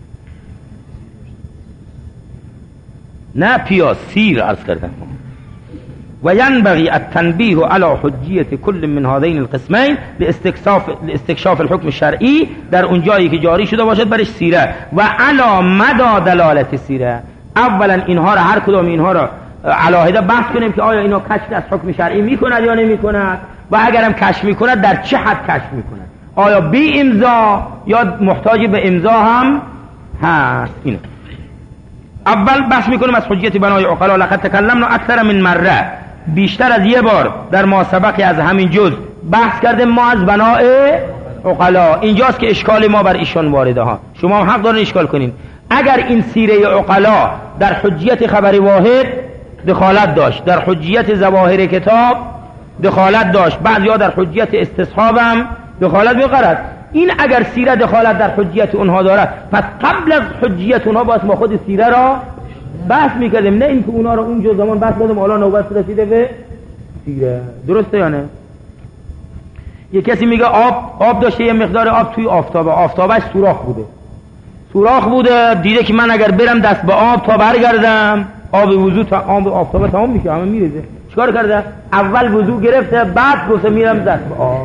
نه پیاز، سیر عرض کردن. و ینبغی التنبیه علی حجیت کل من هذین القسمین لاستکشاف الحکم الشرعی، در اون جایی که جاری شده باشد برش سیره، و علی مدى دلالت سیره. اولا اینها رو، هر کدام اینها رو علاهده بحث کنیم که آیا اینا کشف از حکم شرعی میکند یا نمیکند، و اگرم کشف میکند در چه حد کشف میکند، آیا بی امضا یا محتاج به امضا هم هست. اینو اول بحث میکنیم از حجیت بنای عقلا. لقد تکلمنا اکثر من مره، بیشتر از یه بار در ما سبق از همین جزء بحث کردیم ما از بنای عقلا. اینجاست که اشکال ما بر ایشان وارده ها. شما هم حق دارین اشکال کنین. اگر این سیره عقلا در حجیت خبر واحد دخالت داشت، در حجیت ظواهر کتاب دخالت داشت، بعضیا در حجیت استصحاب هم دخالت می‌کرد، این اگر سیره دخالت در حجیت اونها دارد، پس قبل از حجیت اونها باید ما خود سیره را بحث میکردیم، نه اینکه اونها را اونجا زمان بحث کردیم حالا نوبت رسیده به سیره. درسته یا نه؟ یه کسی میگه آب داشته، یه مقدار آب توی آفتابش سوراخ بوده، دیده که من اگر برم دست به آب تا برگردم آب وضو تا آب آفتابه تمام میشه، همه میریزه. چیکار کرده؟ اول وضو گرفته، بعد گفته میرم دست به آب.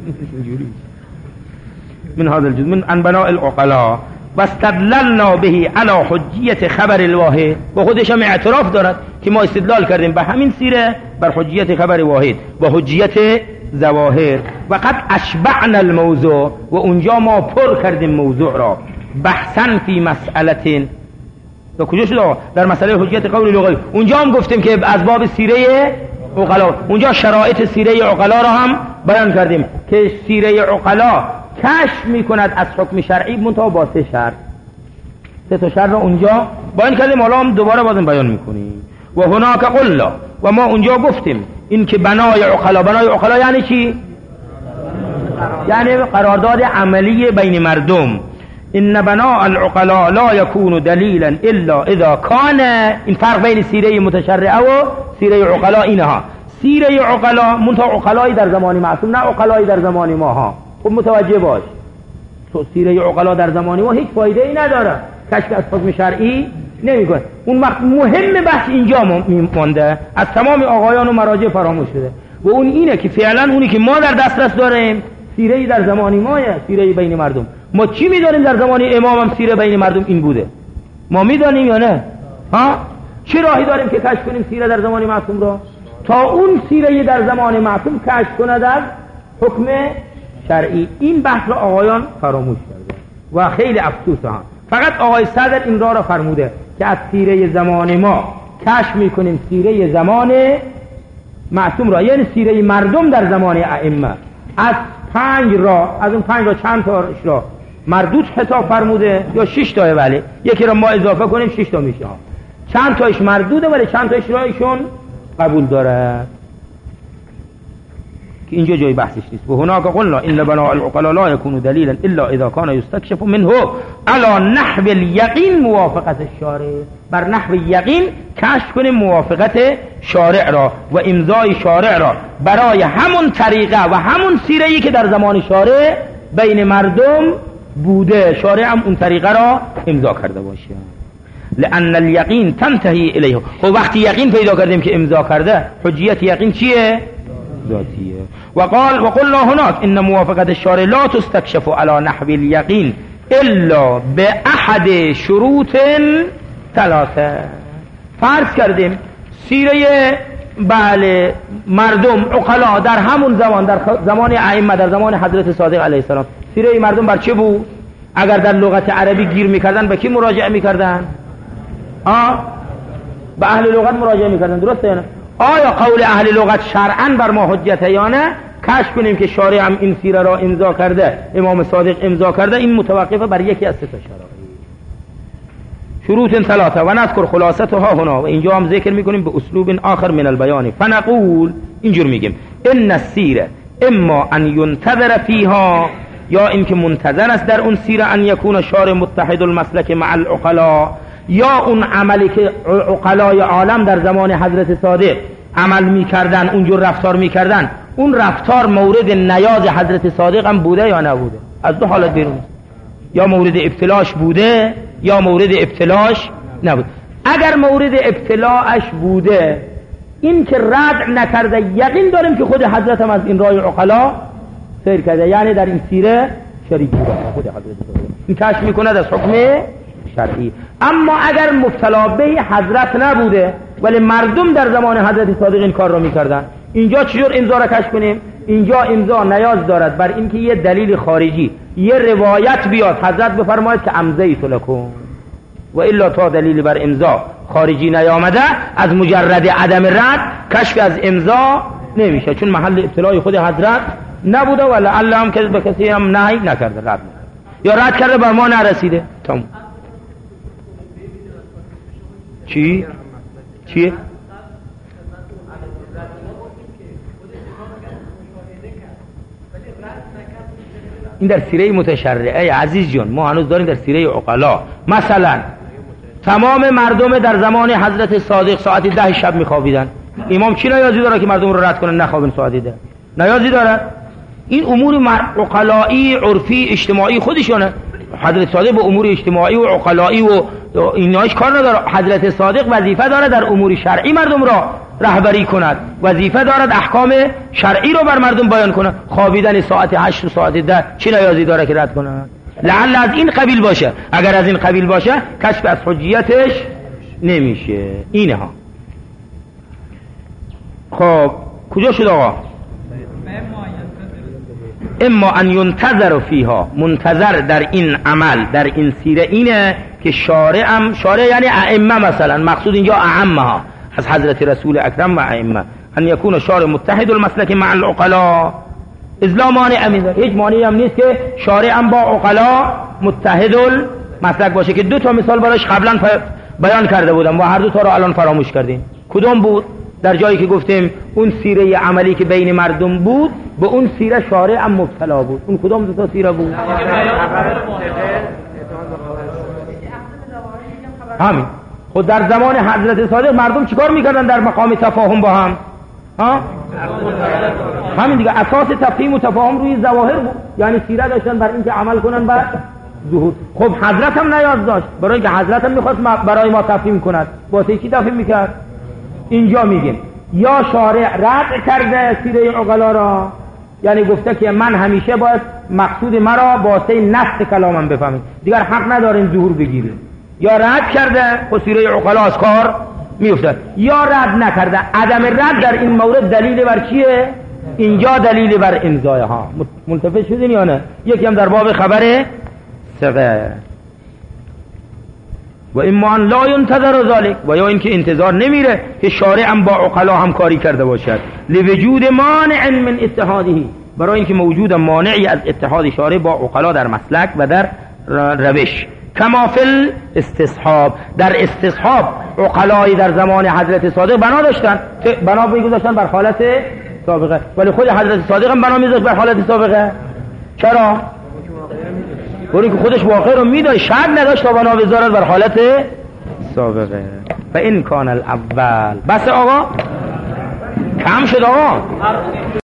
من هذا الجزء من انبناء العقلاء واستدللنا به على حجیت خبر الواحد. و خودش هم اعتراف دارد که ما استدلال کردیم به همین سیره بر حجیت خبر واحد و حجیت ظواهر. و قد اشبعنا الموضوع، و اونجا ما پر کردیم موضوع را، بحثا فی مسئله. و کجا شده؟ در مسئله حجیت قول لغوی. اونجا هم گفتیم که از باب سیره عقلا، اونجا شرایط سیره عقلا را هم بیان کردیم که سیره عقلا کشف میکند از حکم شرعی منتها با 3 شرط. 3 تا شرط را اونجا بیان کردیم، حالا هم دوباره بازم بیان میکنیم. و هناک قلنا، و ما اونجا گفتیم این که بنای عقلا یعنی چی؟ یعنی قرارداد عملی بین مردم. ان بناء العقلاء لا يكون دلیلا الا اذا كان، این فرق بین سیره متشرعه و سیره عقلا اینها. سیره عقلا منتها عقلایی در زمان معصوم، نه عقلایی در زمان ما ها. خب متوجه باش، تو سیره عقلا در زمان ما هیچ فایده ای نداره، کشف از حکم شرعی نمیکنه. اون وقت مهم بحث اینجا مونده، از تمام آقایان و مراجع فراموش شده، و اون اینه که فعلا اونی که ما در دسترس داریم سیره در زمان ماه، سیره بین مردم. ما چی میدانیم در زمان امام هم سیره بین مردم این بوده؟ ما میدانیم یا نه؟ ها؟ چه راهی داریم که کشف کنیم سیره در زمان معصوم را؟ تا اون سیره در زمان معصوم کشف کند از حکم شرعی. این بحث را آقایان فراموش کرده و خیلی افسوس ها. فقط آقای صدر این را فرموده که از سیره زمان ما کشف میکنیم سیره زمان معصوم را، یعنی سیره مردم در زمان ائمه. از 5 را، از اون 5 را چند تاش را مردود حساب فرموده، یا 6 تاه، ولی یکی را ما اضافه کنیم 6 تا میشه. چند تاش مردوده ولی چند تاش را ایشون قبول داره که اینجا جای بحثش نیست. و هناك قلنا ان بناء العقلاء لا يكون دلیلا الا اذا كان يستكشف منه على نحو اليقين موافقت الشارع. بر نحو یقین کشف کنیم موافقت شارع را و امضای شارع را برای همون طریقه و همون سیره‌ای که در زمان شارع بین مردم بوده، شارع هم اون طریقه را امضا کرده باشه. لأن اليقين تنتهي الیه. خب وقتی یقین پیدا کردیم که امضا کرده، حجیت یقین چیه؟ ذاتیه. و قلنا هناك ان موافقت الشارع لا تستكشف على نحو اليقين الا باحد شروط 3. فرض کردیم سیره بله مردم عقلا در همون زمان، در زمان ائمه، در زمان حضرت صادق علیه السلام، سیره مردم بر چه بود؟ اگر در لغت عربی گیر میکردن به کی مراجعه میکردن؟ به اهل لغت مراجعه میکردن، درسته یا نه؟ آیا قول اهل لغت شرعاً بر ما حجته یا نه؟ کشف کنیم که شارع هم این سیره را امضا کرده، امام صادق امضا کرده. این متوقفه بر یکی از 3 تا شروط 3 و نذکر خلاصتها هنا. و اینجا هم ذکر میکنیم به اسلوب آخر من البیان. فنقول، اینجور میگیم ان السیره اما ان ينتظر فيها، یا اینکه منتظر است در اون سیره ان یکون شارع متحد المسلک مع العقلاء، یا اون عملی که عقلای عالم در زمان حضرت صادق عمل میکردن، اونجور رفتار میکردن، اون رفتار مورد نیاز حضرت صادق هم بوده یا نبوده؟ از 2 حالت بیرون، یا مورد ابتلاش بوده یا مورد ابتلاش نبود. اگر مورد ابتلاش بوده، این که رد نکرده، یقین داریم که خود حضرت هم از این راه عقلا سیر کرده، یعنی در این سیره شریک بوده خود حضرت صادق. این کشف میکند از حکم شرعی. اما اگر مبتلا به حضرت نبوده ولی مردم در زمان حضرت صادق این کار را میکردن، اینجا چجور امضا را کشف کنیم؟ اینجا امضا نیاز دارد بر اینکه یه دلیل خارجی، یه روایت بیاد حضرت بفرماید که امضیت لکم، و الا تا دلیل بر امضا خارجی نیامده از مجرد عدم رد کشف از امضا نمیشه، چون محل ابتلای خود حضرت نبوده و لعل هم که به کسی هم نهی نکرده، رد نکرده یا رد کرده بر ما نرسیده. تمام. چیه؟ این در سیره متشرعه عزیز جان، ما هنوز داریم در سیره عقلا. مثلا تمام مردم در زمان حضرت صادق ساعت 10 شب میخوابیدن، امام چی نیازی داره که مردم رو رد کنن نخوابن ساعت 10؟ نیازی داره؟ این امور عقلایی، عرفی، اجتماعی خودشونه. حضرت صادق به امور اجتماعی و عقلایی و ایناش کار نداره. حضرت صادق وظیفه داره در امور شرعی مردم را رهبری کند، وظیفه دارد احکام شرعی رو بر مردم بیان کنه. خوابیدن ساعت 8 و ساعت 10 چه نیازی داره که رد کنه؟ لعل از این قبیل باشه. اگر از این قبیل باشه کشف از حجیتش نمیشه. اینه ها. خب کجا شد آقا؟ اما ان ينتظر فيها، منتظر در این عمل، در این سیره اینه که شارع یعنی ائمه، مثلا مقصود اینجا اعمه ها از حضرت رسول اکرم و ائمه، ان یکون شارع متحد المسلک مع العقلاء، اذ مانع من ذلك، هیچ مانعی هم نیست که شارع هم با عقلا متحد المسلک باشه. که دو تا مثال براش قبلا بیان کرده بودم و هر دو تا رو الان فراموش کردیم. کدوم بود؟ در جایی که گفتیم اون سیره عملی که بین مردم بود به اون سیره شارع هم مبتلا بود. اون کدوم دو تا سیره بود؟ همین. خود در زمان حضرت صادق مردم چیکار میکردن در مقام تفاهم با هم؟ ها؟ همین دیگه، اساس تفهیم و تفاهم روی ظواهر بود، یعنی سیره داشتن بر اینکه عمل کنن بر ظهور. خب حضرت هم نیاز داشت، برای اینکه حضرت هم میخواست برای ما تفهیم کند، واسه چی تفهیم میکرد؟ اینجا میگیم یا شارع رد کرده سیره عقلا را، یعنی گفته که من همیشه باید مقصود مرا واسه نص کلامم بفهمید، دیگر حق ندارین ظهور بگیرید. یا رد کرده خب سیره عقلا از کار میفته، یا رد نکرده. عدم رد در این مورد دلیل بر چیه؟ اینجا دلیل بر امضای ها. منتفع شدین یا نه؟ یکی هم در باب خبر ثقه. و اما ان لا ينتظر ذلك، و یا اینکه انتظار نمیره که شارع هم با عقلا همکاری کرده باشد، لوجود مانع من اتحاده، برای اینکه موجود مانعی از اتحاد شارع با عقلا در مسلک و در روش. کما فی استصحاب، در استصحاب عقلای در زمان حضرت صادق بنا داشتن، بنا میگذاشتن بر حالت سابقه، ولی خود حضرت صادق هم بنا میذاشت بر حالت سابقه. چرا؟ برای که خودش واقع رو میداد، شک نداشت تا بنا بذارد بر حالت سابقه. و این کان الاول. بس آقا کم شد آقا.